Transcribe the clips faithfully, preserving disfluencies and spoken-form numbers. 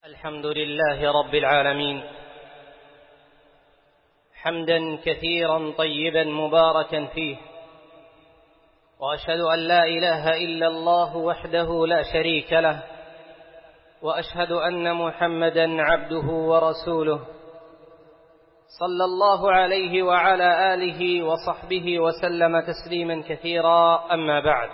الحمد لله رب العالمين، حمدا كثيرا طيبا مباركا فيه، وأشهد أن لا إله إلا الله وحده لا شريك له، وأشهد أن محمدا عبده ورسوله، صلى الله عليه وعلى آله وصحبه وسلم تسليما كثيرا. أما بعد،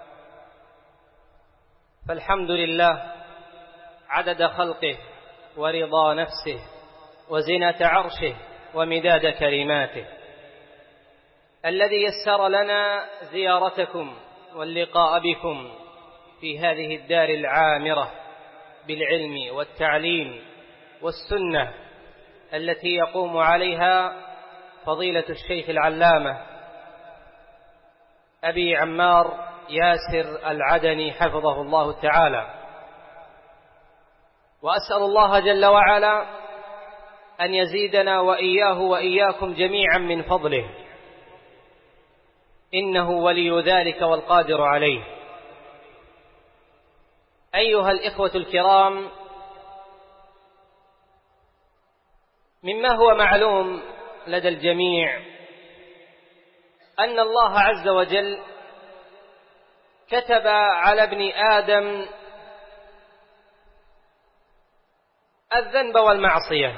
فالحمد لله عدد خلقه ورضا نفسه وزنة عرشه ومداد كلماته، الذي يسر لنا زيارتكم واللقاء بكم في هذه الدار العامرة بالعلم والتعليم والسنة، التي يقوم عليها فضيلة الشيخ العلامة أبي عمار ياسر العدني حفظه الله تعالى. وأسأل الله جل وعلا أن يزيدنا وإياه وإياكم جميعا من فضله، إنه ولي ذلك والقادر عليه. أيها الإخوة الكرام، مما هو معلوم لدى الجميع أن الله عز وجل كتب على ابن آدم الذنب والمعصية،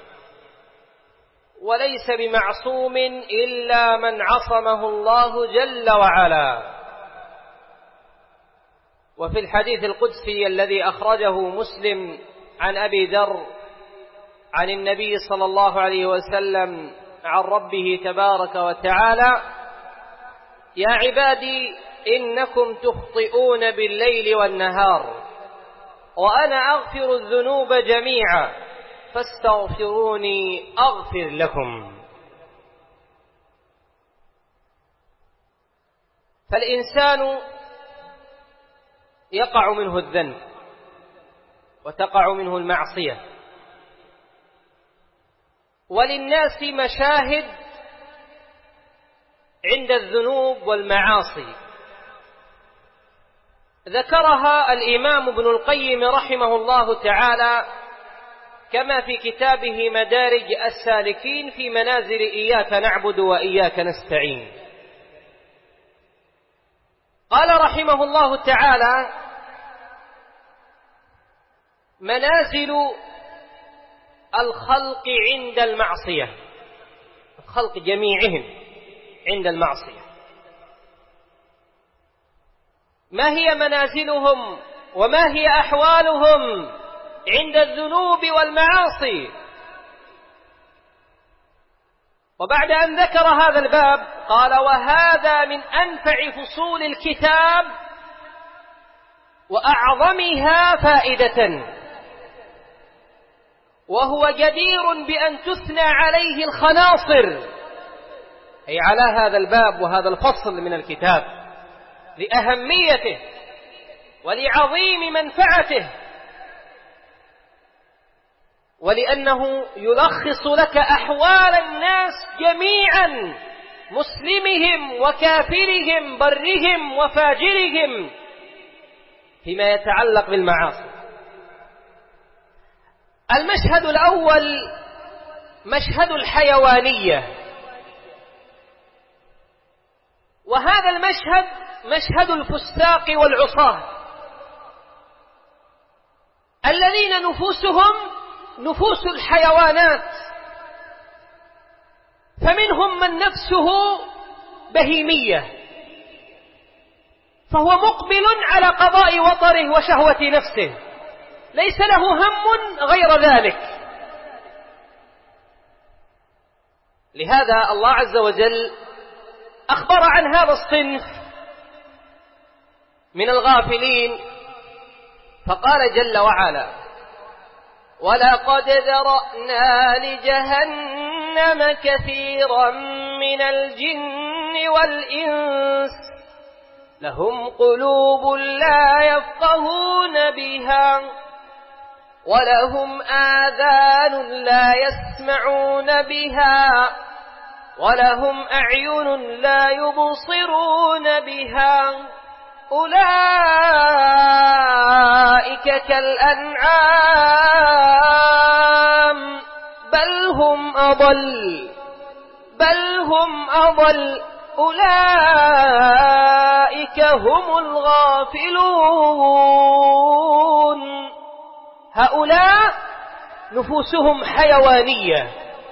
وليس بمعصوم إلا من عصمه الله جل وعلا. وفي الحديث القدسي الذي أخرجه مسلم عن أبي ذر عن النبي صلى الله عليه وسلم عن ربه تبارك وتعالى: يا عبادي إنكم تخطئون بالليل والنهار وأنا أغفر الذنوب جميعا فاستغفروني أغفر لكم. فالإنسان يقع منه الذنب وتقع منه المعصية، وللناس مشاهد عند الذنوب والمعاصي ذكرها الإمام ابن القيم رحمه الله تعالى، كما في كتابه مدارج السالكين في منازل إياك نعبد وإياك نستعين. قال رحمه الله تعالى: منازل الخلق عند المعصية، الخلق جميعهم عند المعصية. ما هي منازلهم وما هي أحوالهم عند الذنوب والمعاصي؟ وبعد أن ذكر هذا الباب قال: وهذا من أنفع فصول الكتاب وأعظمها فائدة، وهو جدير بأن تثنى عليه الخناصر، أي على هذا الباب وهذا الفصل من الكتاب، لأهميته ولعظيم منفعته، ولأنه يلخص لك أحوال الناس جميعا، مسلمهم وكافرهم، برهم وفاجرهم، فيما يتعلق بالمعاصي. المشهد الأول مشهد الحيوانية، وهذا المشهد مشهد الفساق والعصاة الذين نفوسهم نفوس الحيوانات، فمنهم من نفسه بهيمية، فهو مقبل على قضاء وطره وشهوة نفسه، ليس له هم غير ذلك. لهذا الله عز وجل أخبر عن هذا الصنف من الغافلين فقال جل وعلا: ولقد ذرأنا لجهنم كثيرا من الجن والإنس لهم قلوب لا يفقهون بها ولهم آذان لا يسمعون بها ولهم أعين لا يبصرون بها أولئك كالأنعام أضل بل هم أضل أولئك هم الغافلون. هؤلاء نفوسهم حيوانية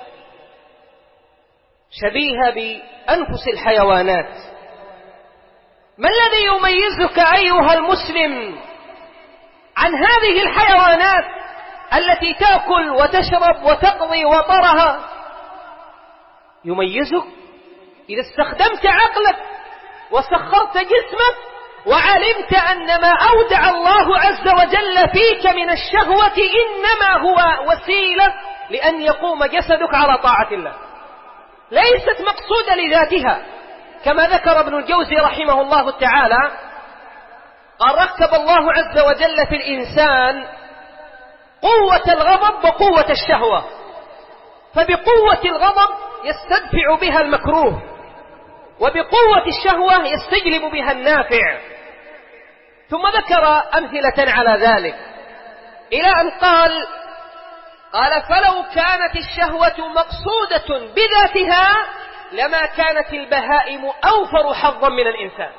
شبيهة بأنفس الحيوانات. ما الذي يميزك أيها المسلم عن هذه الحيوانات التي تأكل وتشرب وتقضي وطرها؟ يميزك إذا استخدمت عقلك وسخرت جسمك وعلمت أن ما أودع الله عز وجل فيك من الشهوة إنما هو وسيلة لأن يقوم جسدك على طاعة الله، ليست مقصودة لذاتها. كما ذكر ابن الجوزي رحمه الله تعالى قال: ركب الله عز وجل في الإنسان قوة الغضب وقوة الشهوة، فبقوة الغضب يستدفع بها المكروه، وبقوة الشهوة يستجلب بها النافع. ثم ذكر أمثلة على ذلك إلى أن قال قال فلو كانت الشهوة مقصودة بذاتها لما كانت البهائم أوفر حظا من الإنسان،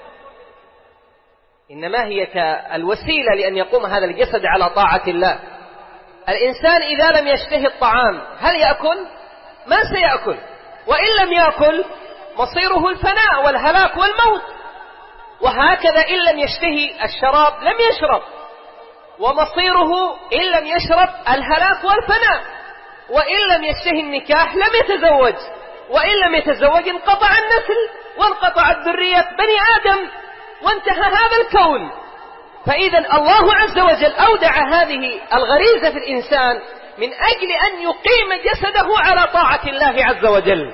إنما هي كالوسيلة لأن يقوم هذا الجسد على طاعة الله. الإنسان إذا لم يشتهي الطعام هل يأكل؟ ما سيأكل، وإن لم يأكل مصيره الفناء والهلاك والموت. وهكذا إن لم يشتهي الشراب لم يشرب، ومصيره إن لم يشرب الهلاك والفناء. وإن لم يشتهي النكاح لم يتزوج، وإن لم يتزوج انقطع النسل وانقطعت ذرية بني آدم وانتهى هذا الكون. فإذا الله عز وجل أودع هذه الغريزة في الإنسان من أجل أن يقيم جسده على طاعة الله عز وجل.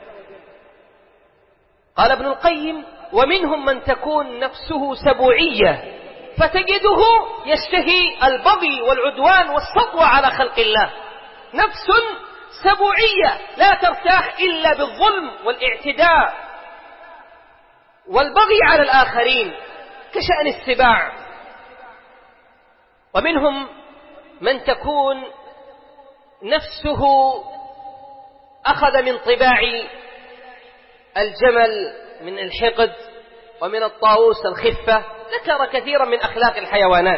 قال ابن القيم: ومنهم من تكون نفسه سبوعية فتجده يشتهي البغي والعدوان والسطوة على خلق الله، نفس سبوعية لا ترتاح إلا بالظلم والاعتداء والبغي على الآخرين كشأن السباع. ومنهم من تكون نفسه أخذ من طباع الجمل من الحقد ومن الطاووس الخفة، ذكر كثيرا من أخلاق الحيوانات.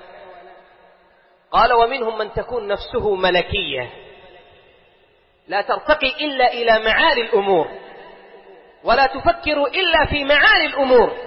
قال: ومنهم من تكون نفسه ملكية لا ترتقي إلا إلى معالي الأمور ولا تفكر إلا في معالي الأمور.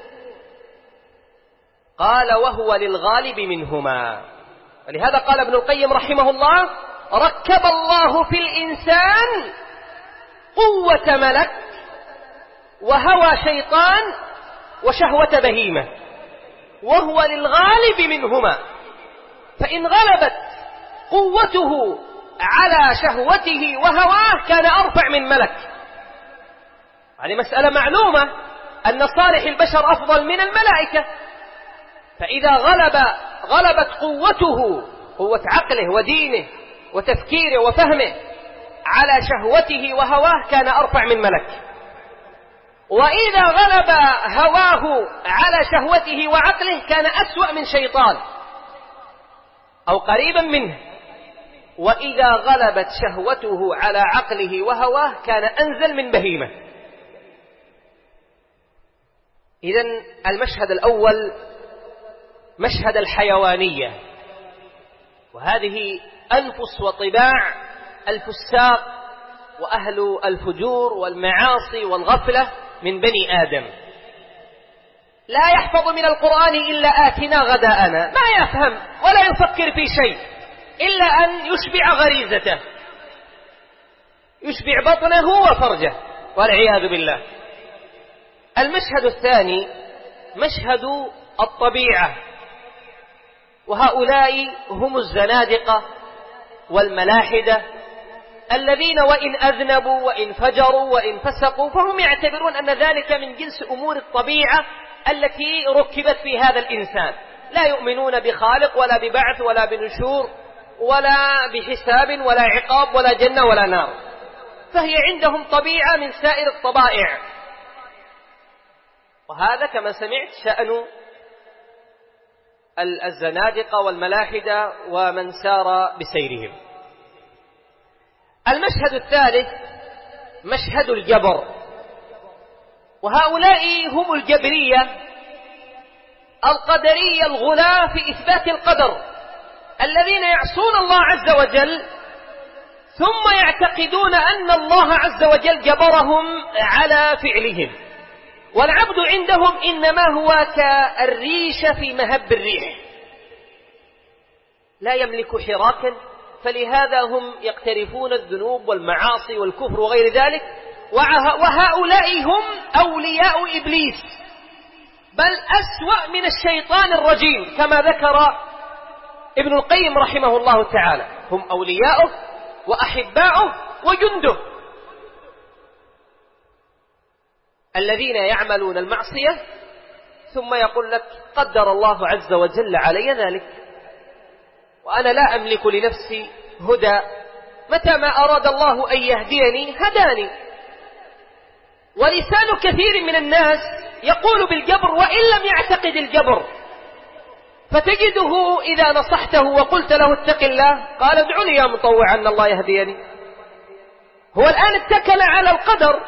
قال: وهو للغالب منهما. ولهذا قال ابن القيم رحمه الله: ركب الله في الإنسان قوة ملك وهوى شيطان وشهوة بهيمة، وهو للغالب منهما. فإن غلبت قوته على شهوته وهواه كان أرفع من ملك. هذه مسألة معلومة أن صالح البشر أفضل من الملائكة. فإذا غلب غلبت قوته، قوة عقله ودينه وتفكيره وفهمه، على شهوته وهواه كان أرفع من ملك. وإذا غلب هواه على شهوته وعقله كان أسوأ من شيطان أو قريبا منه. وإذا غلبت شهوته على عقله وهواه كان أنزل من بهيمة. إذن المشهد الأول مشهد الحيوانية، وهذه أنفس وطباع الفساق وأهل الفجور والمعاصي والغفلة من بني آدم. لا يحفظ من القرآن إلا آتنا غداءنا، ما يفهم ولا يفكر في شيء إلا أن يشبع غريزته، يشبع بطنه وفرجه والعياذ بالله. المشهد الثاني مشهد الطبيعة، وهؤلاء هم الزنادقة والملاحدة الذين وإن أذنبوا وإن فجروا وإن فسقوا فهم يعتبرون أن ذلك من جنس أمور الطبيعة التي ركبت في هذا الإنسان. لا يؤمنون بخالق ولا ببعث ولا بنشور ولا بحساب ولا عقاب ولا جنة ولا نار، فهي عندهم طبيعة من سائر الطبائع. وهذا كما سمعت شأن الزنادقة والملاحدة ومن سار بسيرهم. المشهد الثالث مشهد الجبر، وهؤلاء هم الجبرية القدرية الغلاة في إثبات القدر، الذين يعصون الله عز وجل ثم يعتقدون أن الله عز وجل جبرهم على فعلهم، والعبد عندهم إنما هو كالريش في مهب الريح لا يملك حراكا، فلهذا هم يقترفون الذنوب والمعاصي والكفر وغير ذلك. وهؤلاء هم أولياء إبليس، بل أسوأ من الشيطان الرجيم كما ذكر ابن القيم رحمه الله تعالى، هم أولياؤه وأحباؤه وجنده الذين يعملون المعصية ثم يقول لك قدر الله عز وجل علي ذلك، وأنا لا أملك لنفسي هدى، متى ما أراد الله أن يهديني هداني. ولسان كثير من الناس يقول بالجبر وإن لم يعتقد الجبر، فتجده إذا نصحته وقلت له اتق الله قال ادعني يا مطوع أن الله يهديني. هو الآن اتكل على القدر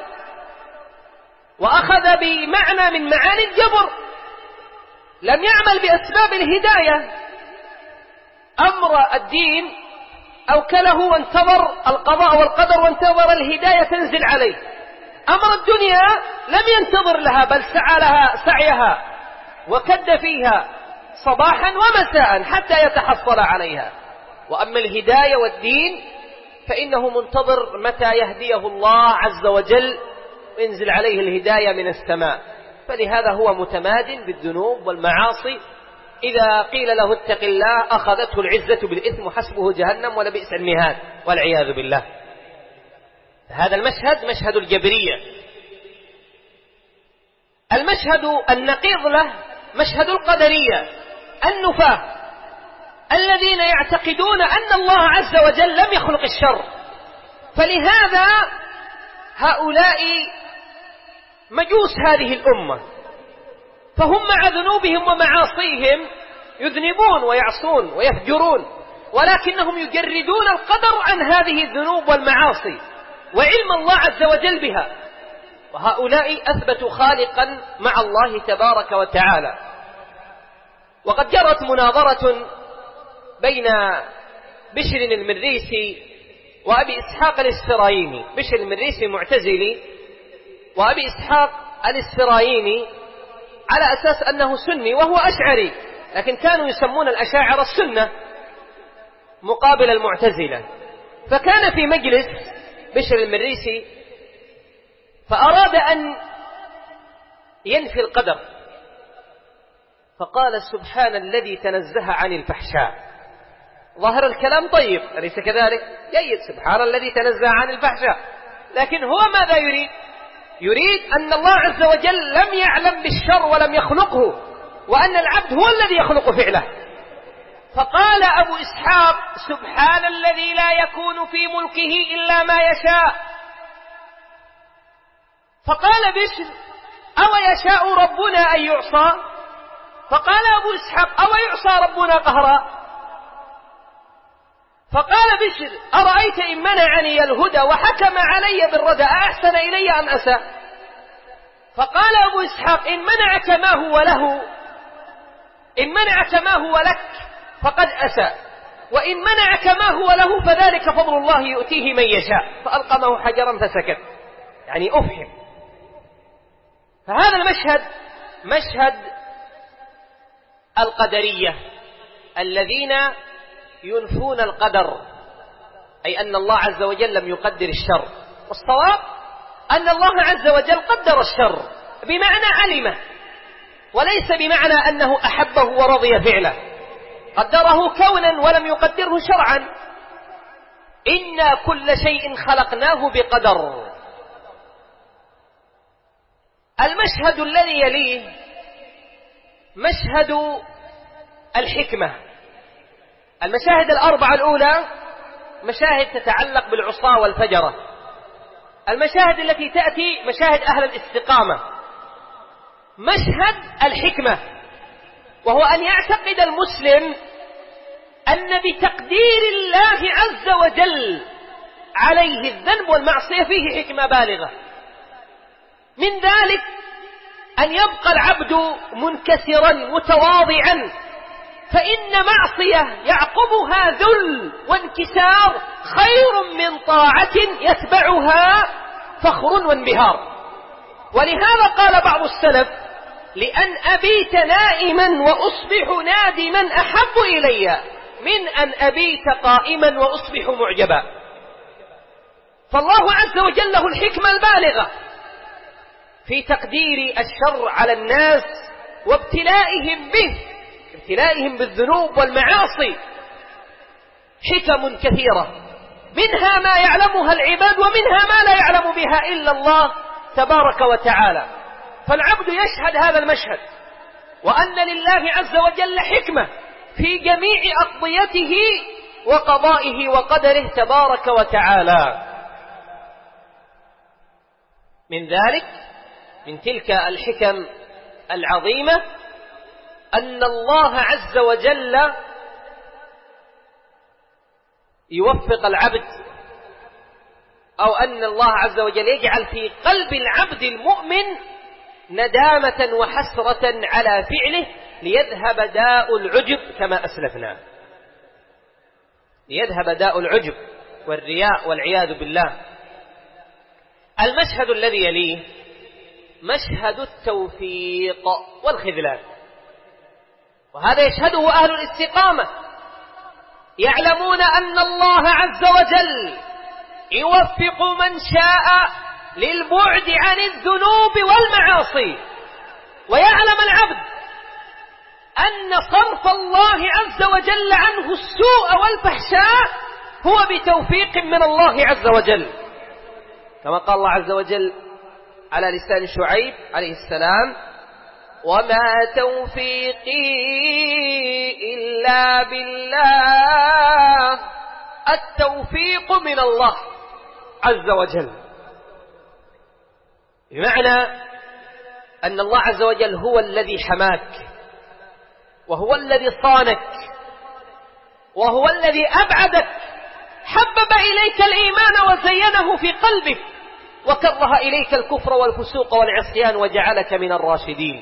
وأخذ بمعنى من معاني الجبر، لم يعمل بأسباب الهداية. أمر الدين أوكله وانتظر القضاء والقدر وانتظر الهداية تنزل عليه. أمر الدنيا لم ينتظر لها، بل سعى لها سعيها وكد فيها صباحا ومساء حتى يتحصل عليها. وأما الهداية والدين فإنه منتظر متى يهديه الله عز وجل وينزل عليه الهداية من السماء، فلهذا هو متماد بالذنوب والمعاصي. إذا قيل له اتق الله أخذته العزة بالإثم وحسبه جهنم ولبئس المهاد والعياذ بالله. هذا المشهد مشهد الجبرية. المشهد النقيض له مشهد القدرية النفاة، الذين يعتقدون أن الله عز وجل لم يخلق الشر، فلهذا هؤلاء مجوس هذه الأمة، فهم مع ذنوبهم ومعاصيهم يذنبون ويعصون ويفجرون، ولكنهم يجردون القدر عن هذه الذنوب والمعاصي وعلم الله عز وجل بها. وهؤلاء أثبتوا خالقا مع الله تبارك وتعالى. وقد جرت مناظرة بين بشر المريسي وأبي إسحاق الإسفرايني. بشر المريسي معتزلي وأبي إسحاق الإسفرايني على أساس أنه سني وهو أشعري، لكن كانوا يسمون الأشاعرة السنة مقابل المعتزلة. فكان في مجلس بشر المريسي فأراد أن ينفي القدر، فقال سبحان الذي تنزه عن الفحشاء. ظاهر الكلام طيب أليس كذلك؟ جيد، سبحان الذي تنزه عن الفحشاء، لكن هو ماذا يريد؟ يريد أن الله عز وجل لم يعلم بالشر ولم يخلقه، وأن العبد هو الذي يخلق فعله. فقال أبو إسحاق سبحان الذي لا يكون في ملكه إلا ما يشاء. فقال بشر أو يشاء ربنا أن يعصى؟ فقال أبو إسحاق أو يعصى ربنا قهرا؟ فقال بشر أرأيت إن منعني الهدى وحكم علي بالردى أحسن إلي أم أساء؟ فقال أبو إسحاق إن منعك ما هو له إن منعك ما هو لك فقد أساء، وإن منعك ما هو له فذلك فضل الله يؤتيه من يشاء. فألقمه حجرا فسكت، يعني أفهم. فهذا المشهد مشهد القدرية الذين ينفون القدر، أي أن الله عز وجل لم يقدر الشر. والصواب أن الله عز وجل قدر الشر بمعنى علمه، وليس بمعنى أنه أحبه ورضي فعله. قدره كونا ولم يقدره شرعا. إنا كل شيء خلقناه بقدر. المشهد الذي يليه مشهد الحكمة. المشاهد الأربعة الأولى مشاهد تتعلق بالعصاة والفجرة. المشاهد التي تأتي مشاهد أهل الاستقامة. مشهد الحكمة وهو أن يعتقد المسلم أن بتقدير الله عز وجل عليه الذنب والمعصية فيه حكمة بالغة. من ذلك أن يبقى العبد منكسرا متواضعا، فإن معصية يعقبها ذل وانكسار خير من طاعة يتبعها فخر وانبهار. ولهذا قال بعض السلف: لأن أبيت نائما وأصبح نادما أحب إلي من أن أبيت قائما وأصبح معجبا. فالله عز وجل له الحكمة البالغة في تقدير الشر على الناس وابتلائهم به، ابتلائهم بالذنوب والمعاصي، حكم كثيرة، منها ما يعلمها العباد ومنها ما لا يعلم بها إلا الله تبارك وتعالى. فالعبد يشهد هذا المشهد، وأن لله عز وجل حكمة في جميع أقضيته وقضائه وقدره تبارك وتعالى. من ذلك، من تلك الحكم العظيمة، أن الله عز وجل يوفق العبد، أو أن الله عز وجل يجعل في قلب العبد المؤمن ندامة وحسرة على فعله ليذهب داء العجب كما أسلفنا، ليذهب داء العجب والرياء والعياذ بالله. المشهد الذي يليه مشهد التوفيق والخذلان، وهذا يشهده أهل الاستقامة، يعلمون أن الله عز وجل يوفق من شاء للبعد عن الذنوب والمعاصي، ويعلم العبد أن صرف الله عز وجل عنه السوء والفحشاء هو بتوفيق من الله عز وجل، كما قال الله عز وجل على لسان شعيب عليه السلام: وما توفيقي إلا بالله. التوفيق من الله عز وجل، بمعنى أن الله عز وجل هو الذي حماك، وهو الذي صانك، وهو الذي أبعدك، حبب إليك الإيمان وزينه في قلبك، وكره إليك الكفر والفسوق والعصيان وجعلك من الراشدين.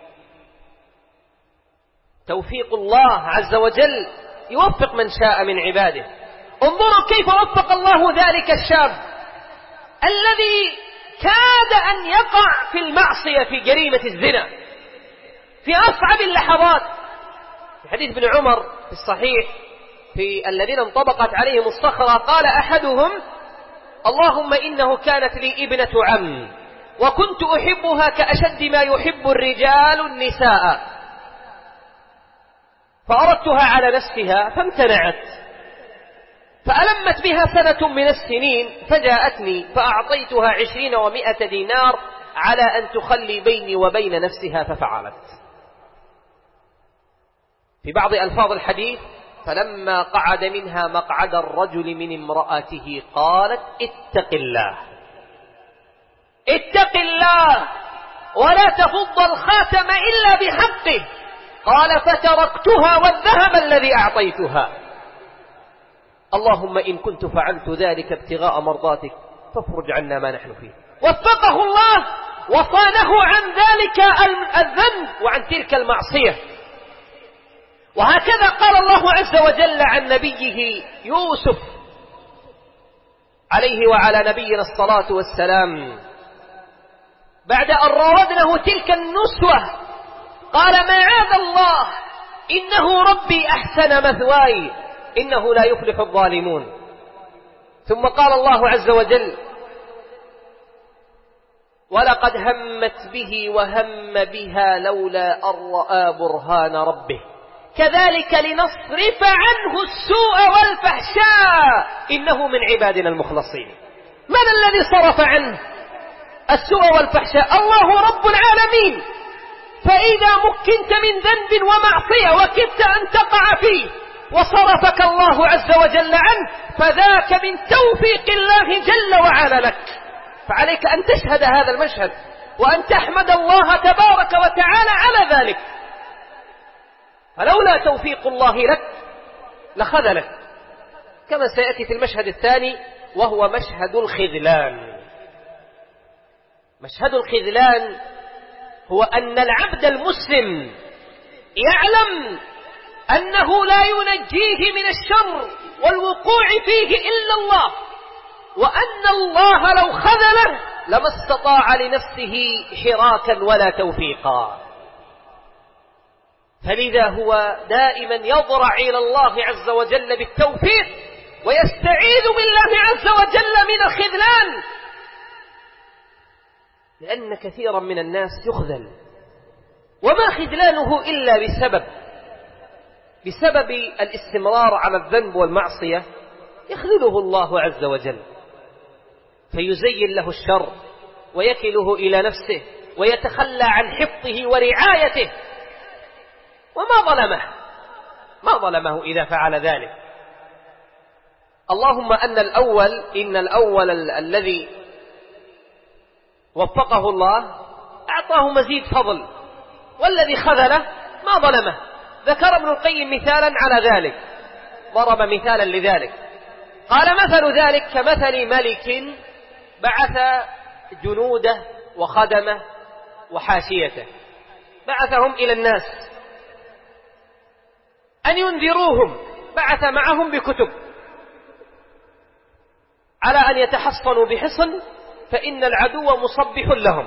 توفيق الله عز وجل يوفق من شاء من عباده. انظروا كيف وفق الله ذلك الشاب الذي كاد أن يقع في المعصية في جريمة الزنا في أصعب اللحظات. في حديث ابن عمر في الصحيح في الذين انطبقت عليهم الصخرة، قال أحدهم: اللهم إنه كانت لي ابنة عم وكنت أحبها كأشد ما يحب الرجال النساء، فأردتها على نفسها فامتنعت، فألمت بها سنة من السنين فجاءتني فأعطيتها عشرين ومائة دينار على أن تخلي بيني وبين نفسها، ففعلت. في بعض ألفاظ الحديث: فلما قعد منها مقعد الرجل من امرأته قالت: اتق الله اتق الله ولا تفض الخاتم إلا بحقه. قال: فتركتها والذهب الذي أعطيتها. اللهم إن كنت فعلت ذلك ابتغاء مرضاتك فافرج عنا ما نحن فيه. وفقه الله وصانه عن ذلك الذنب وعن تلك المعصية. وهكذا قال الله عز وجل عن نبيه يوسف عليه وعلى نبينا الصلاة والسلام بعد أن راودنه تلك النسوة، قال: معاذ الله إنه ربي أحسن مثواي إنه لا يفلح الظالمون. ثم قال الله عز وجل: ولقد همت به وهم بها لولا أن رأى برهان ربه كذلك لنصرف عنه السوء والفحشاء إنه من عبادنا المخلصين. من الذي صرف عنه السوء والفحشاء؟ الله رب العالمين. فإذا مكنت من ذنب ومعصية وكدت أن تقع فيه وصرفك الله عز وجل عنه، فذاك من توفيق الله جل وعلا لك. فعليك أن تشهد هذا المشهد وأن تحمد الله تبارك وتعالى على ذلك. فلولا توفيق الله لك لخذلك، كما سيأتي في المشهد الثاني: وهو مشهد الخذلان. مشهد الخذلان هو أن العبد المسلم يعلم أنه لا ينجيه من الشر والوقوع فيه إلا الله، وأن الله لو خذله لما استطاع لنفسه حراكا ولا توفيقا. فلذا هو دائما يضرع إلى الله عز وجل بالتوفيق ويستعيذ بالله عز وجل من الخذلان، لأن كثيرا من الناس يخذل، وما خذلانه إلا بسبب بسبب الاستمرار على الذنب والمعصية يخذله الله عز وجل، فيزين له الشر ويكله إلى نفسه ويتخلى عن حفظه ورعايته، وما ظلمه ما ظلمه إذا فعل ذلك. اللهم أن الأول إن الأول ال- الذي وفقه الله أعطاه مزيد فضل، والذي خذله ما ظلمه. ذكر ابن القيم مثالا على ذلك، ضرب مثالا لذلك، قال مثل ذلك كمثل ملك بعث جنوده وخدمه وحاشيته، بعثهم إلى الناس أن ينذروهم، بعث معهم بكتب على أن يتحصنوا بحصن فإن العدو مصبح لهم.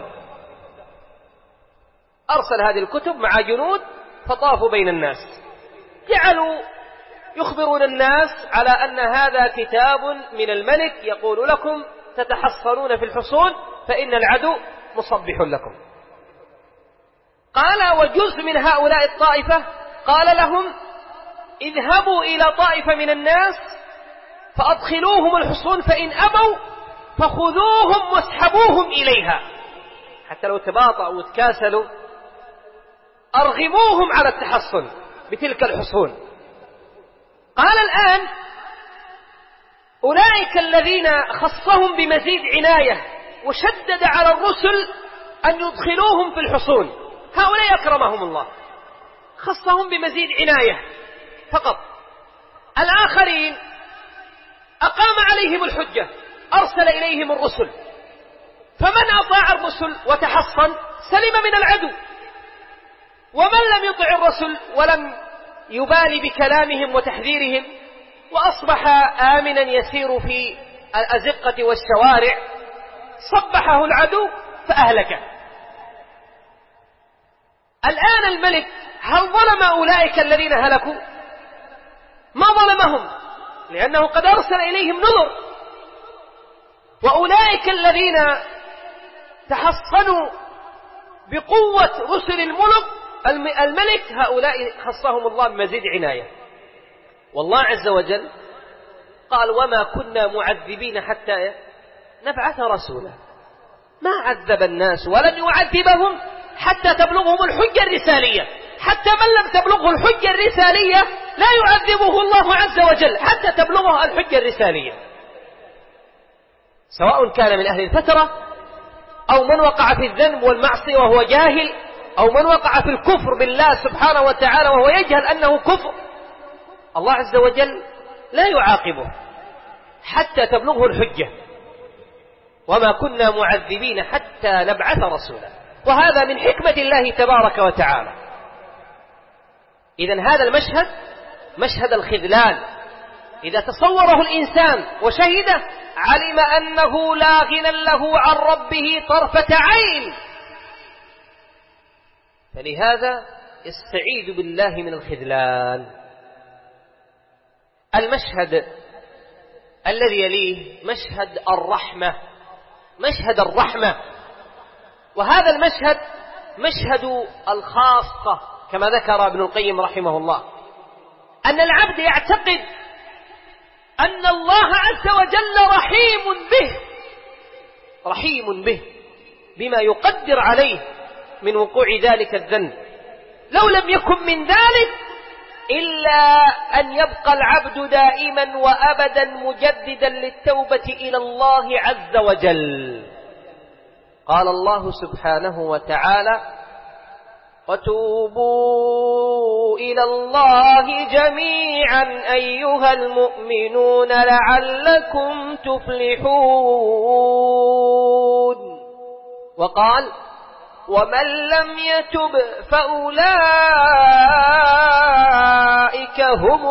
أرسل هذه الكتب مع جنود فطافوا بين الناس، جعلوا يخبرون الناس على أن هذا كتاب من الملك يقول لكم تتحصنون في الحصون فإن العدو مصبح لكم. قال وجزء من هؤلاء الطائفة قال لهم اذهبوا إلى طائفة من الناس فأدخلوهم الحصون، فإن أبوا فخذوهم واسحبوهم إليها، حتى لو تباطأوا وتكاسلوا أرغموهم على التحصن بتلك الحصون. قال الآن أولئك الذين خصهم بمزيد عناية وشدد على الرسل أن يدخلوهم في الحصون، هؤلاء أكرمهم الله، خصهم بمزيد عناية فقط. الآخرين أقام عليهم الحجة، أرسل إليهم الرسل، فمن أطاع الرسل وتحصن سلم من العدو، ومن لم يطع الرسل ولم يبالي بكلامهم وتحذيرهم وأصبح آمنا يسير في الأزقة والشوارع صبحه العدو فأهلكه. الآن الملك هل ظلم أولئك الذين هلكوا؟ ما ظلمهم، لأنه قد أرسل إليهم نذر. وأولئك الذين تحصنوا بقوة رسل الملك الملك هؤلاء خصهم الله بمزيد عناية. والله عز وجل قال وما كنا معذبين حتى نبعث رسولا، ما عذب الناس ولن يعذبهم حتى تبلغهم الحجة الرسالية، حتى من لم تبلغه الحجة الرسالية لا يعذبه الله عز وجل حتى تبلغه الحجة الرسالية، سواء كان من أهل الفترة أو من وقع في الذنب والمعصية وهو جاهل، أو من وقع في الكفر بالله سبحانه وتعالى وهو يجهل أنه كفر. الله عز وجل لا يعاقبه حتى تبلغه الحجة، وما كنا معذبين حتى نبعث رسولا، وهذا من حكمة الله تبارك وتعالى. إذن هذا المشهد مشهد الخذلان إذا تصوره الإنسان وشهده علم أنه لا غنى له عن ربه طرفة عين، فلهذا يستعيذ بالله من الخذلان. المشهد الذي يليه مشهد الرحمة، مشهد الرحمة، وهذا المشهد مشهد الخاصة كما ذكر ابن القيم رحمه الله، أن العبد يعتقد أن الله عز وجل رحيم به، رحيم به بما يقدر عليه من وقوع ذلك الذنب، لو لم يكن من ذلك إلا أن يبقى العبد دائما وأبدا مجددا للتوبة إلى الله عز وجل. قال الله سبحانه وتعالى وتوبوا إلى الله جميعا أيها المؤمنون لعلكم تفلحون. وقال: ومن لم يتب فأولئك هم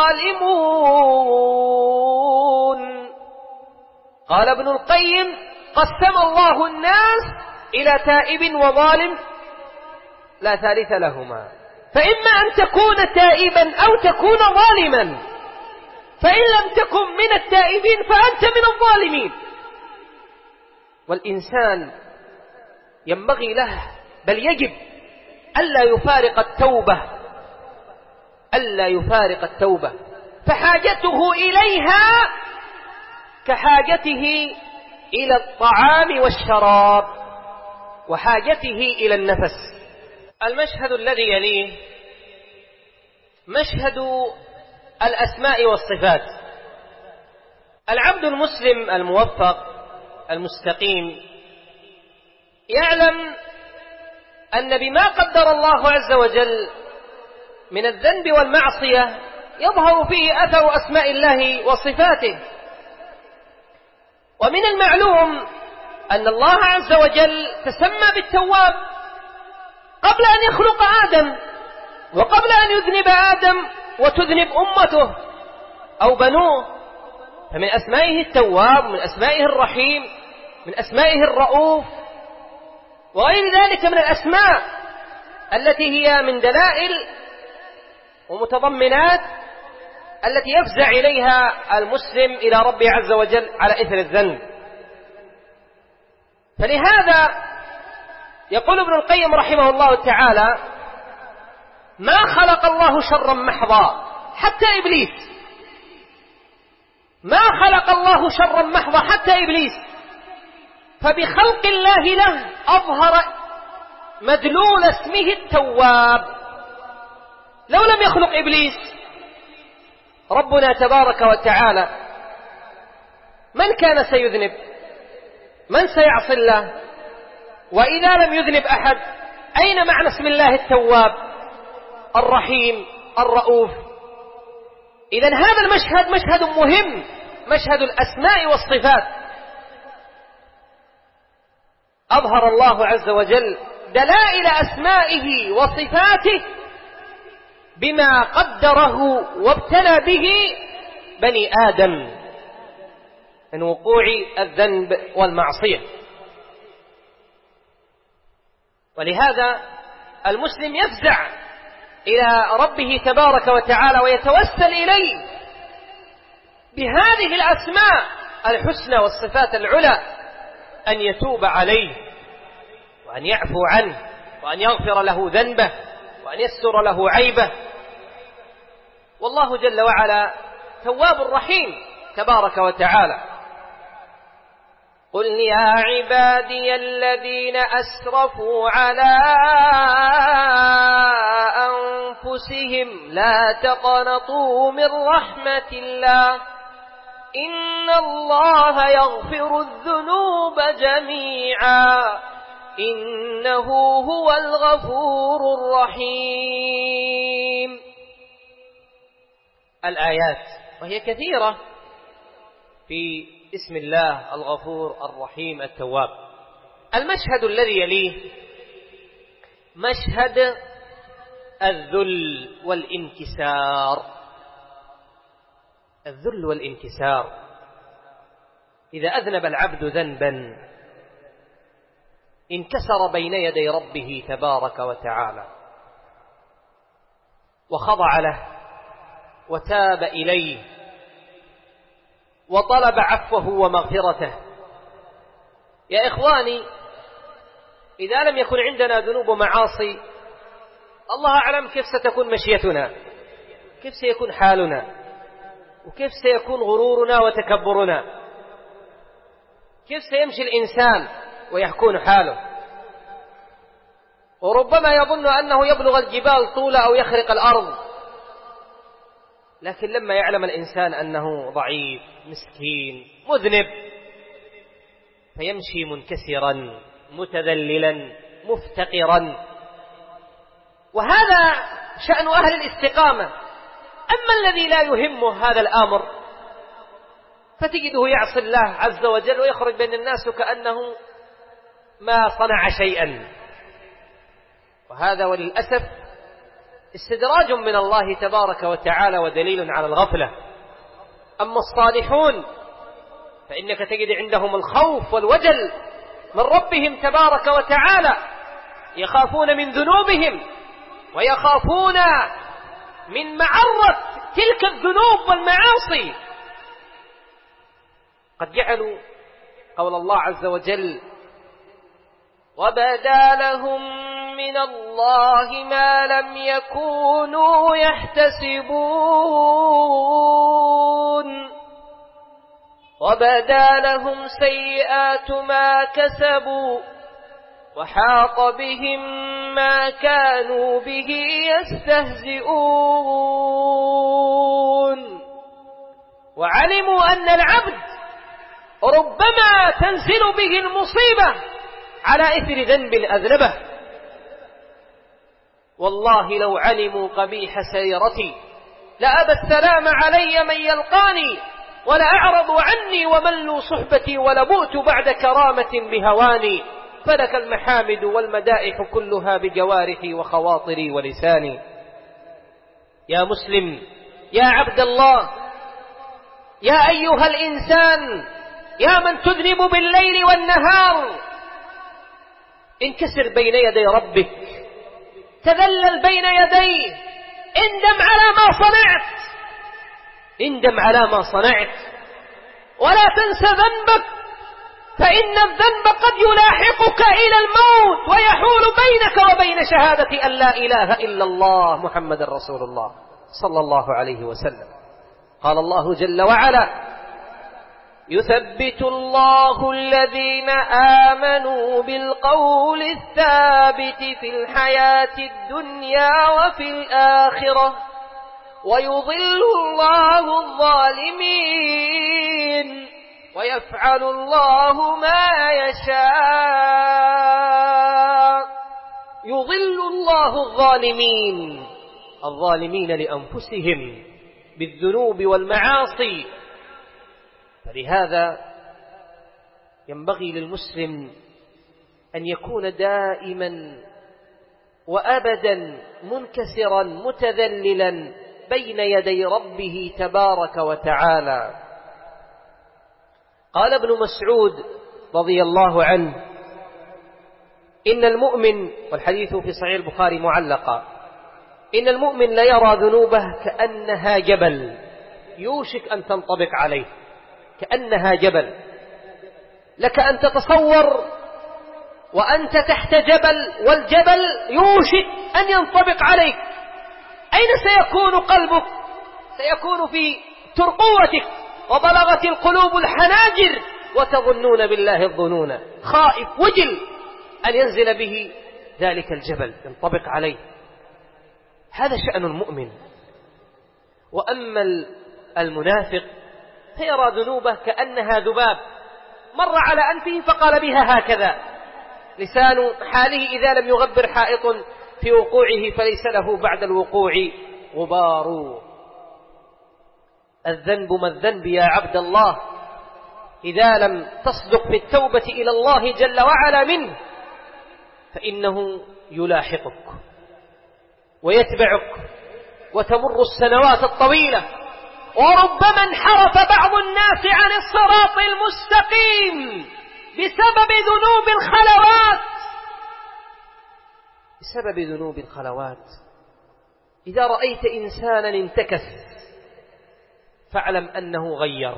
الظالمون. قال ابن القيم: قسم الله الناس إلى تائب وظالم لا ثالث لهما، فإما أن تكون تائبا أو تكون ظالما، فإن لم تكن من التائبين فأنت من الظالمين. والإنسان ينبغي له بل يجب ألا يفارق التوبة ألا يفارق التوبة فحاجته إليها كحاجته إلى الطعام والشراب وحاجته إلى النفس. المشهد الذي يليه مشهد الأسماء والصفات. العبد المسلم الموفق المستقيم يعلم أن بما قدر الله عز وجل من الذنب والمعصية يظهر فيه أثر أسماء الله وصفاته. ومن المعلوم أن الله عز وجل تسمى بالتواب قبل أن يخلق آدم، وقبل أن يذنب آدم وتذنب أمته أو بنوه، فمن أسمائه التواب، من أسمائه الرحيم، من أسمائه الرؤوف، وغير ذلك من الأسماء التي هي من دلائل ومتضمنات التي يفزع إليها المسلم إلى ربه عز وجل على إثر الذنب. فلهذا يقول ابن القيم رحمه الله تعالى: ما خلق الله شرا محضا حتى إبليس، ما خلق الله شرا محضا حتى إبليس، فبخلق الله له أظهر مدلول اسمه التواب. لو لم يخلق إبليس ربنا تبارك وتعالى من كان سيذنب؟ من سيعصي الله؟ وإذا لم يذنب أحد أين معنى اسم الله التواب الرحيم الرؤوف؟ إذن هذا المشهد مشهد مهم، مشهد الأسماء والصفات. أظهر الله عز وجل دلائل أسمائه وصفاته بما قدره وابتلى به بني آدم من وقوع الذنب والمعصية. ولهذا المسلم يفزع إلى ربه تبارك وتعالى ويتوسل إليه بهذه الأسماء الحسنى والصفات العلى أن يتوب عليه وأن يعفو عنه وأن يغفر له ذنبه وأن يستر له عيبه. والله جل وعلا تواب رحيم تبارك وتعالى. قل يا عبادي الذين أسرفوا على أنفسهم لا تقنطوا من رحمة الله إن الله يغفر الذنوب جميعا إنه هو الغفور الرحيم. الآيات وهي كثيرة في اسم الله الغفور الرحيم التواب. المشهد الذي يليه مشهد الذل والانكسار. الذل والانكسار، إذا أذنب العبد ذنبا انكسر بين يدي ربه تبارك وتعالى وخضع له وتاب إليه وطلب عفوه ومغفرته. يا إخواني، إذا لم يكن عندنا ذنوب ومعاصي الله أعلم كيف ستكون مشيتنا، كيف سيكون حالنا، وكيف سيكون غرورنا وتكبرنا، كيف سيمشي الإنسان ويحكون حاله. وربما يظن أنه يبلغ الجبال طولا أو يخرق الأرض، لكن لما يعلم الإنسان أنه ضعيف مسكين مذنب فيمشي منكسرا متذللا مفتقرا وهذا شأن أهل الاستقامة. أما الذي لا يهمه هذا الأمر فتجده يعصي الله عز وجل ويخرج بين الناس كأنه ما صنع شيئا، وهذا وللأسف استدراج من الله تبارك وتعالى ودليل على الغفلة. أما الصالحون فإنك تجد عندهم الخوف والوجل من ربهم تبارك وتعالى، يخافون من ذنوبهم ويخافون من معرة تلك الذنوب والمعاصي. قد جعلوا قول الله عز وجل وبدا لهم من الله ما لم يكونوا يحتسبون وبدا لهم سيئات ما كسبوا وحاق بهم ما كانوا به يستهزئون. وعلموا أن العبد ربما تنزل به المصيبة على إثر ذنب أذنبه. والله لو علموا قبيح سيرتي لأبى السلام علي من يلقاني ولأعرضوا عني وملوا صحبتي ولبؤت بعد كرامة بهواني. فلك المحامد والمدائح كلها بجوارحي وخواطري ولساني. يا مسلم، يا عبد الله، يا أيها الإنسان، يا من تذنب بالليل والنهار، انكسر بين يدي ربك، تذلل بين يديه، اندم على ما صنعت، اندم على ما صنعت، ولا تنسى ذنبك، فإن الذنب قد يلاحقك إلى الموت ويحول بينك وبين شهادة أن لا إله إلا الله محمد رسول الله صلى الله عليه وسلم. قال الله جل وعلا يثبت الله الذين آمنوا بالقول الثابت في الحياة الدنيا وفي الآخرة ويضل الله الظالمين ويفعل الله ما يشاء. يضل الله الظالمين، الظالمين لأنفسهم بالذنوب والمعاصي. فلهذا ينبغي للمسلم أن يكون دائما وأبدا منكسرا متذللا بين يدي ربه تبارك وتعالى. قال ابن مسعود رضي الله عنه إن المؤمن، والحديث في صحيح البخاري معلقا، إن المؤمن ليرى ذنوبه كأنها جبل يوشك أن تنطبق عليه، كأنها جبل. لك أن تتصور وأنت تحت جبل والجبل يوشك أن ينطبق عليك، أين سيكون قلبك؟ سيكون في ترقوتك، وبلغت القلوب الحناجر وتظنون بالله الظنون. خائف وجل أن ينزل به ذلك الجبل ينطبق عليه. هذا شأن المؤمن. وأما المنافق فيرى ذنوبه كأنها ذباب مر على أنفه فقال بها هكذا. لسان حاله إذا لم يغبر حائط في وقوعه فليس له بعد الوقوع غبار. الذنب ما الذنب يا عبد الله إذا لم تصدق في التوبة إلى الله جل وعلا منه فإنه يلاحقك ويتبعك وتمر السنوات الطويلة، وربما انحرف بعض الناس عن الصراط المستقيم بسبب ذنوب الخلوات، بسبب ذنوب الخلوات. إذا رأيت إنسانا انتكس فاعلم أنه غير،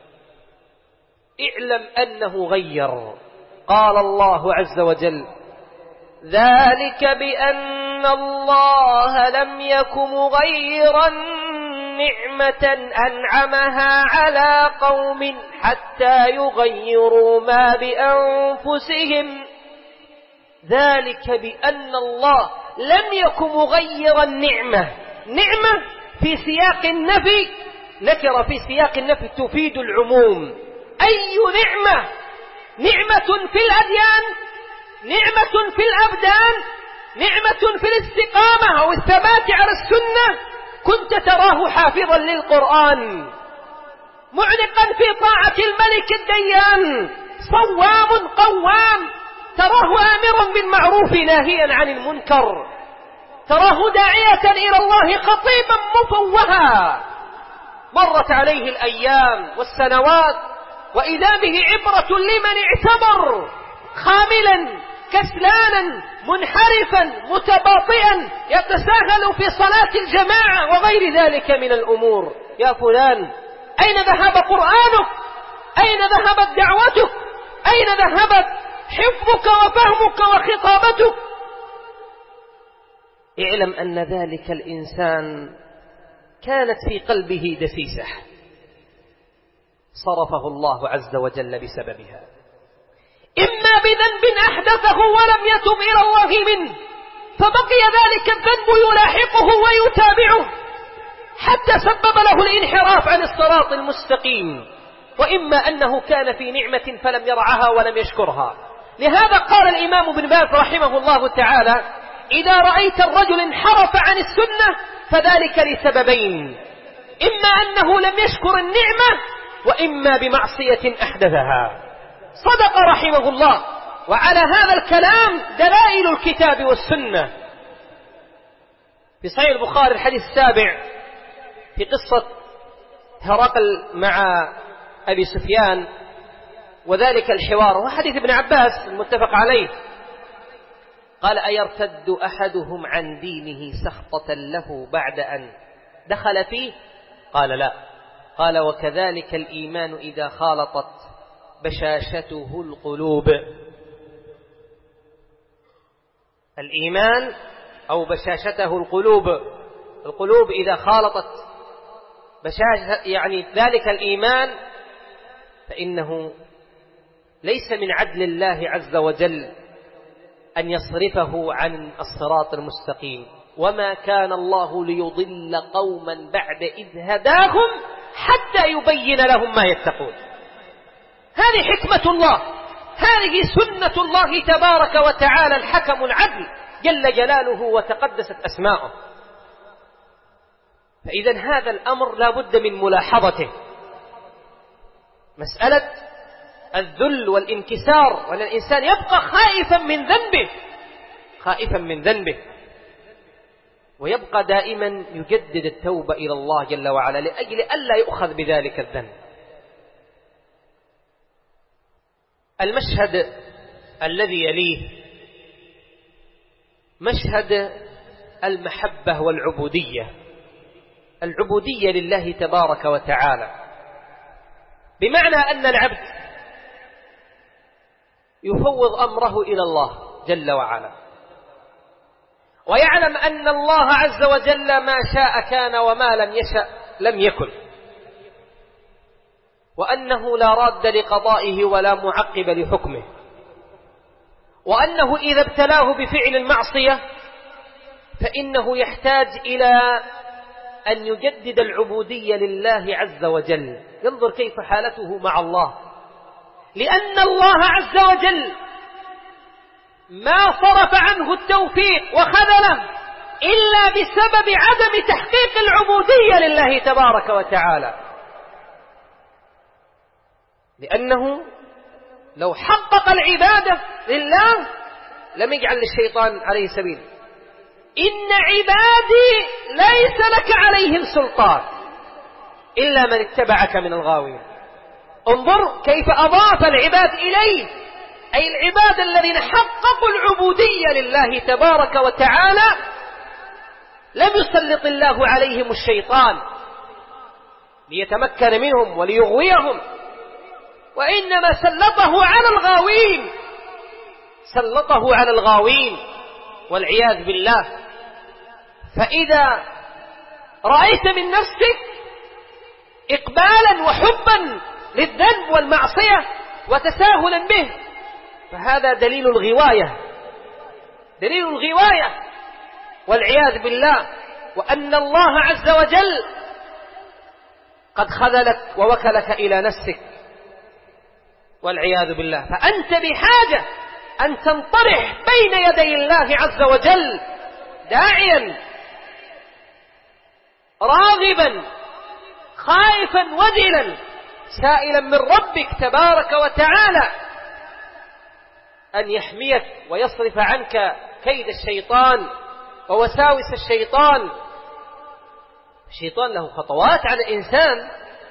اعلم أنه غير. قال الله عز وجل ذلك بأن الله لم يك مغيرا نعمة أنعمها على قوم حتى يغيروا ما بأنفسهم. ذلك بأن الله لم يك مغيرا نعمة. نعمة في سياق النفي نكرة، في سياق النفي تفيد العموم. أي نعمة؟ نعمة في الأديان، نعمة في الأبدان، نعمة في الاستقامة أو الثبات على السنة كنت تراه حافظا للقرآن، معنقا في طاعة الملك الديان، صوام قوام، تراه آمرا بالمعروف ناهيا عن المنكر، تراه داعية إلى الله خطيبا مفوها. مرت عليه الأيام والسنوات وإذا به عبرة لمن اعتبر، خاملا كسلانا منحرفا متباطئا يتساهل في صلاة الجماعة وغير ذلك من الأمور. يا فلان، أين ذهب قرآنك؟ أين ذهبت دعوتك؟ أين ذهبت حفظك وفهمك وخطابتك؟ اعلم أن ذلك الإنسان كانت في قلبه دسيسة صرفه الله عز وجل بسببها، إما بذنب أحدثه ولم يتب إلى الله منه فبقي ذلك الذنب يلاحقه ويتابعه حتى سبب له الانحراف عن الصراط المستقيم، وإما أنه كان في نعمة فلم يرعها ولم يشكرها. لهذا قال الإمام ابن باز رحمه الله تعالى: إذا رأيت الرجل انحرف عن السنة فذلك لسببين، إما أنه لم يشكر النعمة وإما بمعصية أحدثها. صدق رحمه الله. وعلى هذا الكلام دلائل الكتاب والسنة. في صحيح البخاري الحديث السابع في قصة هرقل مع أبي سفيان وذلك الحوار، وحديث ابن عباس المتفق عليه، قال: أيرتد أحدهم عن دينه سخطة له بعد أن دخل فيه؟ قال: لا. قال: وكذلك الإيمان إذا خالطت بشاشته القلوب. الإيمان أو بشاشته القلوب، القلوب إذا خالطت بشاشة يعني ذلك الإيمان فإنه ليس من عدل الله عز وجل أن يصرفه عن الصراط المستقيم، وما كان الله ليضل قوما بعد إذ هداهم حتى يبين لهم ما يتقون. هذه حكمة الله، هذه سنة الله تبارك وتعالى الحكم العدل جل جلاله وتقدست أسماؤه. فإذا هذا الأمر لا بد من ملاحظته، مسألة الذل والانكسار، وأن الإنسان يبقى خائفا من ذنبه خائفا من ذنبه ويبقى دائما يجدد التوبة إلى الله جل وعلا لأجل ألا يؤخذ بذلك الذنب. المشهد الذي يليه مشهد المحبة والعبودية، العبودية لله تبارك وتعالى، بمعنى أن العبد يفوض أمره إلى الله جل وعلا، ويعلم أن الله عز وجل ما شاء كان وما لم يشأ لم يكن، وأنه لا راد لقضائه ولا معقب لحكمه، وأنه إذا ابتلاه بفعل المعصية فإنه يحتاج إلى أن يجدد العبودية لله عز وجل. ينظر كيف حالته مع الله، لأن الله عز وجل ما صرف عنه التوفيق وخذله إلا بسبب عدم تحقيق العبودية لله تبارك وتعالى، لأنه لو حقق العبادة لله لم يجعل للشيطان عليه سبيل. إن عبادي ليس لك عليهم سلطان إلا من اتبعك من الغاوين. انظر كيف أضاف العباد إليه، أي العباد الذين حققوا العبودية لله تبارك وتعالى لم يسلط الله عليهم الشيطان ليتمكن منهم وليغويهم، وإنما سلطه على الغاوين سلطه على الغاوين والعياذ بالله. فإذا رأيت من نفسك إقبالا وحبا للذنب والمعصية وتساهلا به فهذا دليل الغواية دليل الغواية والعياذ بالله، وأن الله عز وجل قد خذلك ووكلك إلى نفسك والعياذ بالله. فأنت بحاجة أن تنطرح بين يدي الله عز وجل داعيا راغبا خائفا وجلا سائلا من ربك تبارك وتعالى أن يحميك ويصرف عنك كيد الشيطان ووساوس الشيطان. الشيطان له خطوات على الإنسان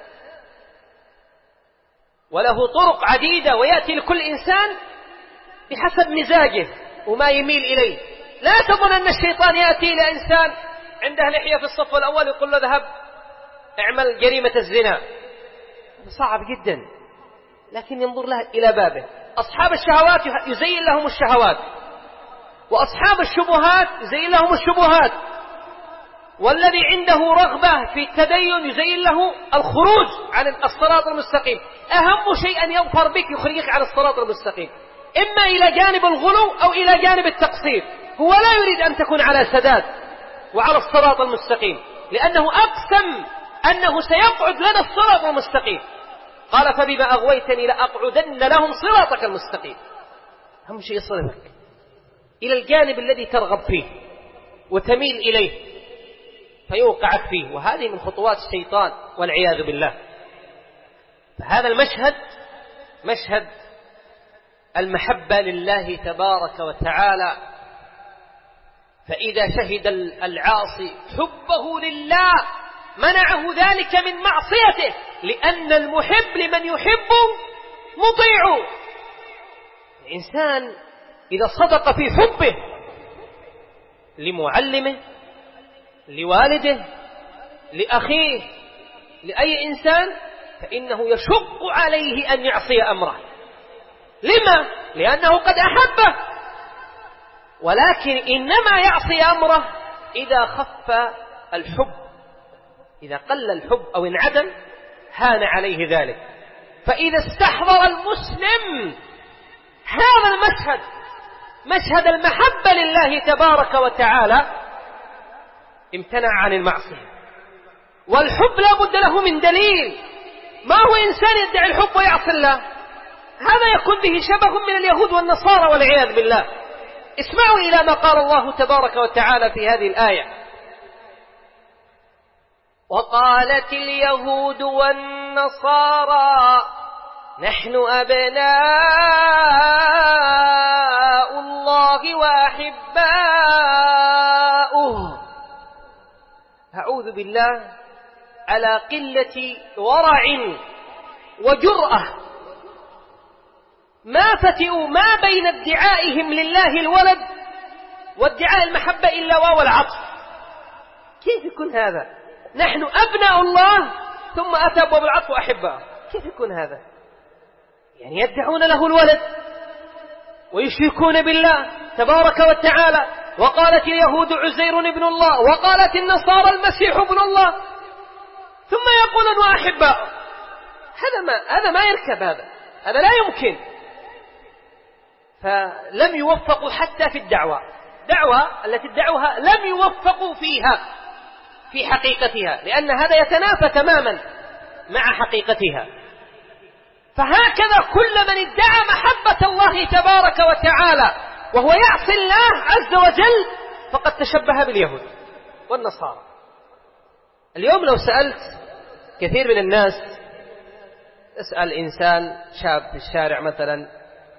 وله طرق عديدة، ويأتي لكل إنسان بحسب مزاجه وما يميل إليه. لا تظن أن الشيطان يأتي إلى إنسان عنده لحية في الصف الأول يقول له ذهب اعمل جريمة الزنا، صعب جدا، لكن ينظر له إلى بابه. أصحاب الشهوات يزين لهم الشهوات، وأصحاب الشبهات يزين لهم الشبهات، والذي عنده رغبة في التدين يزين له الخروج عن الصراط المستقيم. أهم شيء أن يظفر بك يخرجك عن الصراط المستقيم، إما إلى جانب الغلو أو إلى جانب التقصير. هو لا يريد أن تكون على سداد وعلى الصراط المستقيم، لأنه أقسم أنه سيقعد لنا الصراط المستقيم. قال فبما أغويتني لأقعدن لهم صراطك المستقيم. أهم شيء يصرفك إلى الجانب الذي ترغب فيه وتميل إليه فيوقعك فيه، وهذه من خطوات الشيطان والعياذ بالله. فهذا المشهد مشهد المحبة لله تبارك وتعالى. فإذا شهد العاصي حبه لله منعه ذلك من معصيته، لأن المحب لمن يحب مطيع. الإنسان إذا صدق في حبه لمعلمه لوالده لأخيه لأي إنسان فإنه يشق عليه أن يعصي أمره. لما؟ لأنه قد أحبه، ولكن إنما يعصي أمره إذا خف الحب، إذا قل الحب أو انعدم هان عليه ذلك. فإذا استحضر المسلم هذا المشهد مشهد المحبة لله تبارك وتعالى امتنع عن المعصية. والحب لا بد له من دليل. ما هو إنسان يدعي الحب ويعصي الله؟ هذا يكون به شبه من اليهود والنصارى والعياذ بالله. اسمعوا إلى ما قال الله تبارك وتعالى في هذه الآية: وقالت اليهود والنصارى نحن أبناء الله وأحباؤه. أعوذ بالله على قلة ورع وجرأة ما فتئوا ما بين ادعائهم لله الولد وادعاء المحبة إلا واو العطف. كيف يكون هذا؟ نحن أبناء الله ثم أتى أبواب العطف وأحباء. كيف يكون هذا؟ يعني يدعون له الولد ويشركون بالله تبارك وتعالى. وقالت اليهود عزير ابن الله، وقالت النصارى المسيح ابن الله، ثم يقولون وأحباء. هذا ما هذا ما يركب، هذا هذا لا يمكن. فلم يوفقوا حتى في الدعوة، دعوة التي ادعوها لم يوفقوا فيها في حقيقتها، لأن هذا يتنافى تماما مع حقيقتها. فهكذا كل من ادعى محبة الله تبارك وتعالى وهو يعصي الله عز وجل فقد تشبه باليهود والنصارى. اليوم لو سألت كثير من الناس، اسأل إنسان شاب في الشارع مثلا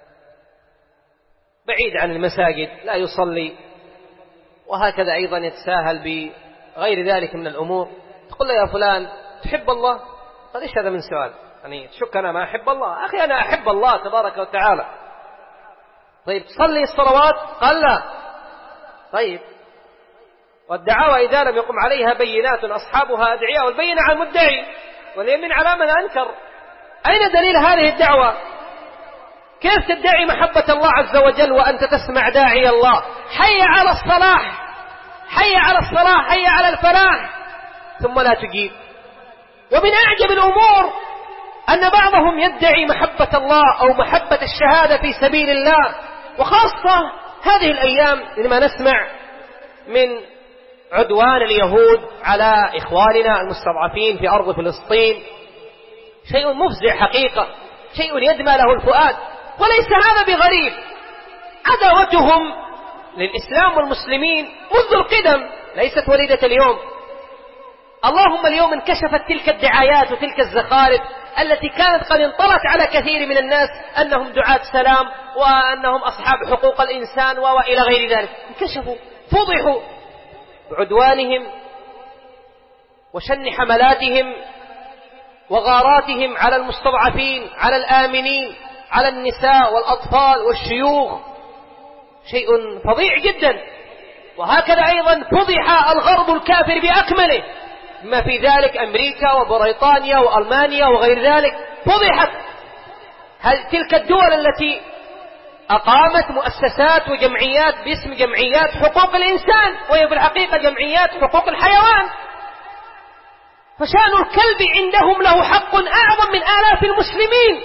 بعيد عن المساجد لا يصلي وهكذا أيضا يتساهل بغير ذلك من الأمور، تقول له يا فلان تحب الله؟ قال إيش هذا من سؤال؟ يعني تشك أنا ما أحب الله؟ أخي أنا أحب الله تبارك وتعالى. طيب تصلي الصلوات؟ قال لا. طيب والدعاوى إذا لم يقم عليها بينات أصحابها أدعياء، والبينة على المدعي واليمين على من أنكر. أين دليل هذه الدعوة؟ كيف تدعي محبة الله عز وجل وأنت تسمع داعي الله حي على الصلاح حي على الصلاح حي على الفلاح ثم لا تجيب؟ ومن أعجب الأمور أن بعضهم يدعي محبة الله أو محبة الشهادة في سبيل الله، وخاصة هذه الأيام لما نسمع من عدوان اليهود على إخواننا المستضعفين في أرض فلسطين، شيء مفزع حقيقة، شيء يدمى له الفؤاد. وليس هذا بغريب، عداوتهم للإسلام والمسلمين منذ القدم، ليست وليدة اليوم. اللهم اليوم انكشفت تلك الدعايات وتلك الزخارف التي كانت قد انطلت على كثير من الناس أنهم دعاة سلام وأنهم أصحاب حقوق الإنسان وإلى غير ذلك. انكشفوا، فضحوا بعدوانهم وشن حملاتهم وغاراتهم على المستضعفين، على الآمنين، على النساء والأطفال والشيوخ. شيء فظيع جدا. وهكذا أيضا فضح الغرب الكافر بأكمله، بما في ذلك أمريكا وبريطانيا وألمانيا وغير ذلك، فضحت. هل تلك الدول التي أقامت مؤسسات وجمعيات باسم جمعيات حقوق الإنسان، وهي في الحقيقة جمعيات حقوق الحيوان. فشأن الكلب عندهم له حق أعظم من آلاف المسلمين.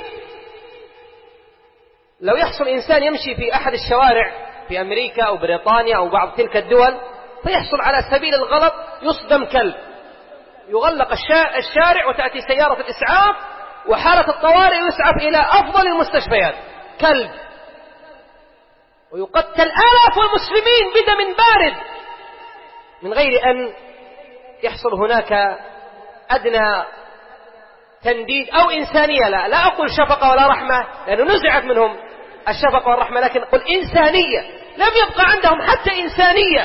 لو يحصل إنسان يمشي في أحد الشوارع في أمريكا أو بريطانيا أو بعض تلك الدول فيحصل على سبيل الغلط يصدم كلب، يغلق الشارع وتأتي سيارة الإسعاف وحالة الطوارئ يسعف إلى أفضل المستشفيات، كلب، ويقتل آلاف المسلمين بدم بارد من غير أن يحصل هناك أدنى تنديد أو إنسانية. لا, لا أقول شفقة ولا رحمة لأنه نزعت منهم الشفقة والرحمة، لكن قل إنسانية. لم يبقى عندهم حتى إنسانية.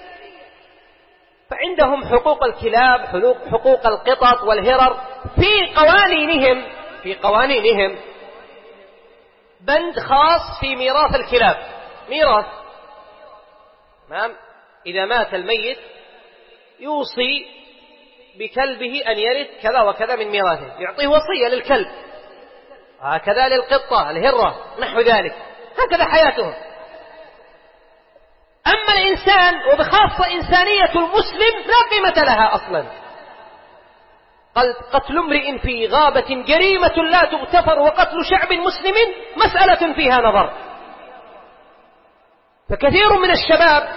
فعندهم حقوق الكلاب، حقوق القطط والهرر، في قوانينهم في قوانينهم بند خاص في ميراث الكلاب، ميراث. تمام؟ إذا مات الميت يوصي بكلبه أن يرث كذا وكذا من ميراثه، يعطيه وصية للكلب، هكذا للقطة الهرة نحو ذلك، هكذا حياتهم. أما الإنسان وبخاصة إنسانية المسلم لا قيمة لها أصلا. قتل امرئ في غابة جريمة لا تغتفر، وقتل شعب مسلم مسألة فيها نظر. فكثير من الشباب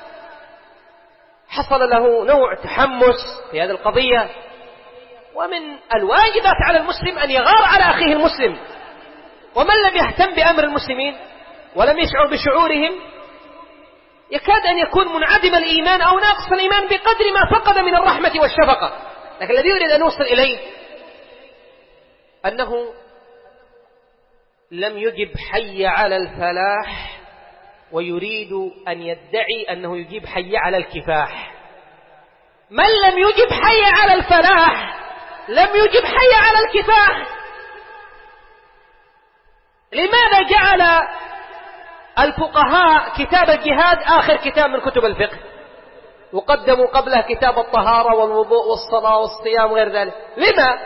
حصل له نوع تحمس في هذه القضية، ومن الواجبات على المسلم أن يغار على أخيه المسلم. ومن لم يهتم بأمر المسلمين ولم يشعر بشعورهم يكاد أن يكون منعدم الإيمان أو ناقص الإيمان بقدر ما فقد من الرحمة والشفقة. لكن الذي يريد أن يوصل إليه أنه لم يجب حي على الفلاح ويريد أن يدعي أنه يجيب حي على الكفاح. من لم يجب حي على الفلاح لم يجب حي على الكفاح. لماذا جعل الفقهاء كتاب الجهاد آخر كتاب من كتب الفقه، وقدموا قبله كتاب الطهارة والوضوء والصلاة والصيام وغير ذلك؟ لما؟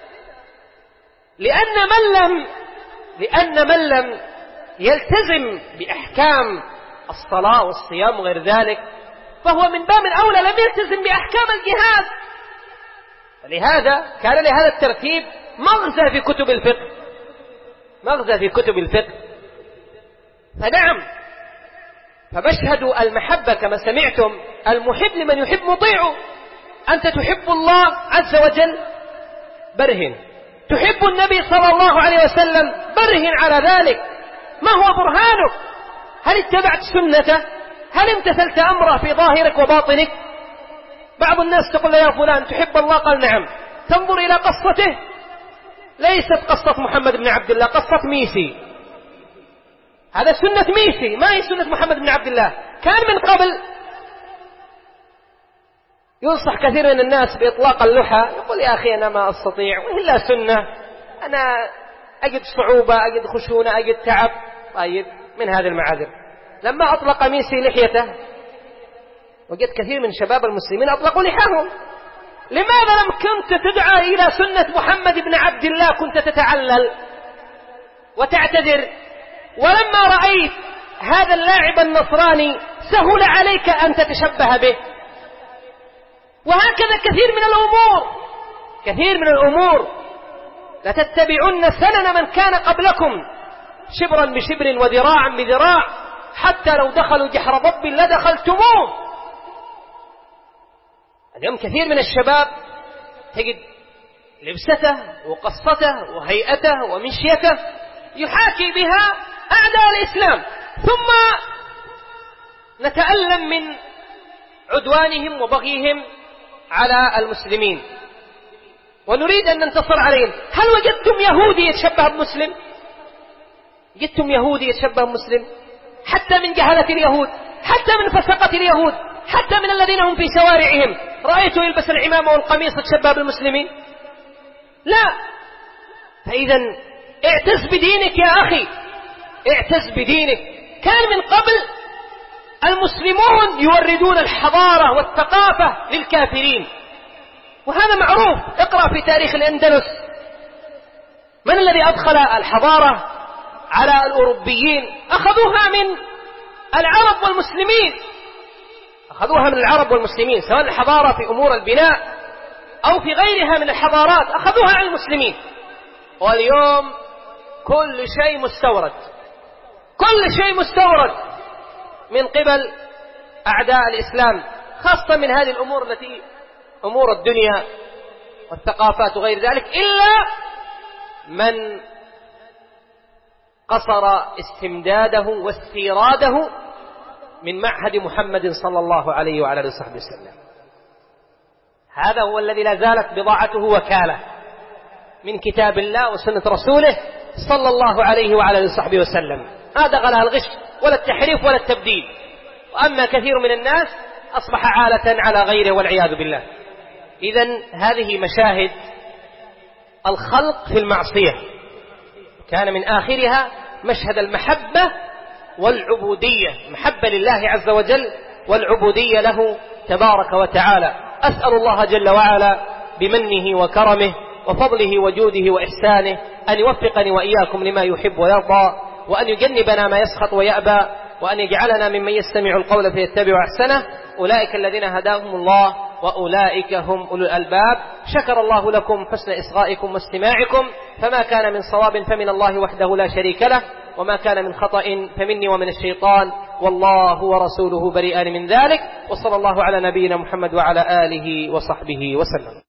لأن من لم لأن من لم يلتزم بأحكام الصلاة والصيام وغير ذلك فهو من باب الأولى لم يلتزم بأحكام الجهاد. ولهذا كان لهذا الترتيب مغزى في كتب الفقه، مغزى في كتب الفقه. فنعم، فمشهد المحبة كما سمعتم، المحب لمن يحب مطيعه. أنت تحب الله عز وجل، برهن. تحب النبي صلى الله عليه وسلم، برهن على ذلك. ما هو برهانك؟ هل اتبعت سنته؟ هل امتثلت أمره في ظاهرك وباطنك؟ بعض الناس تقول يا فلان تحب الله، قال نعم. تنظر إلى قصته، ليست قصة محمد بن عبد الله، قصة ميسي. هذا سنة ميسي، ما هي سنة محمد بن عبد الله. كان من قبل ينصح كثير من الناس بإطلاق اللحى، يقول يا أخي أنا ما أستطيع، وإلا سنة، أنا أجد صعوبة، أجد خشونة، أجد تعب. طيب، من هذه المعاذر. لما أطلق ميسي لحيته وجد كثير من شباب المسلمين أطلقوا لحاهم. لماذا لم كنت تدعى إلى سنة محمد بن عبد الله كنت تتعلل وتعتذر؟ ولما رأيت هذا اللاعب النصراني سهل عليك أن تتشبه به. وهكذا كثير من الأمور، كثير من الأمور. لتتبعن سنن من كان قبلكم شبرا بشبر وذراعا بذراع حتى لو دخلوا جحر ضب لدخلتموه. اليوم كثير من الشباب تجد لبسته وقصته وهيئته ومشيته يحاكي بها أعداء الإسلام، ثم نتألم من عدوانهم وبغيهم على المسلمين ونريد أن ننتصر عليهم. هل وجدتم يهودي يتشبه بمسلم؟ وجدتم يهودي يتشبه بمسلم؟ حتى من جهلة اليهود، حتى من فسقة اليهود، حتى من الذين هم في شوارعهم رأيته يلبس العمامة والقميص يتشبه بالمسلمين؟ لا. فإذا اعتز بدينك يا أخي، اعتز بدينك. كان من قبل المسلمون يوردون الحضارة والثقافة للكافرين، وهذا معروف. اقرأ في تاريخ الأندلس، من الذي أدخل الحضارة على الأوروبيين؟ أخذوها من العرب والمسلمين، أخذوها من العرب والمسلمين، سواء الحضارة في أمور البناء أو في غيرها من الحضارات أخذوها عن المسلمين. واليوم كل شيء مستورد، كل شيء مستورد من قبل أعداء الإسلام، خاصة من هذه الأمور التي أمور الدنيا والثقافات وغير ذلك، إلا من قصر استمداده واستيراده من معهد محمد صلى الله عليه وعلى آله وصحبه وسلم. هذا هو الذي لا زالت بضاعته وكالة من كتاب الله وسنة رسوله صلى الله عليه وعلى آله وصحبه وسلم. ما دخلها الغش ولا التحريف ولا التبديل. وأما كثير من الناس أصبح عالة على غيره والعياذ بالله. إذن هذه مشاهد الخلق في المعصية، كان من آخرها مشهد المحبة والعبودية، محبة لله عز وجل والعبودية له تبارك وتعالى. أسأل الله جل وعلا بمنه وكرمه وفضله وجوده وإحسانه أن يوفقني وإياكم لما يحب ويرضى، وأن يجنبنا ما يسخط ويأبى، وأن يجعلنا ممن يستمع القول فيتبع أحسنه. أولئك الذين هداهم الله وأولئك هم أولو الألباب. شكر الله لكم حسن إصغائكم واستماعكم، فما كان من صواب فمن الله وحده لا شريك له، وما كان من خطأ فمني ومن الشيطان، والله ورسوله بريئان من ذلك. وصلى الله على نبينا محمد وعلى آله وصحبه وسلم.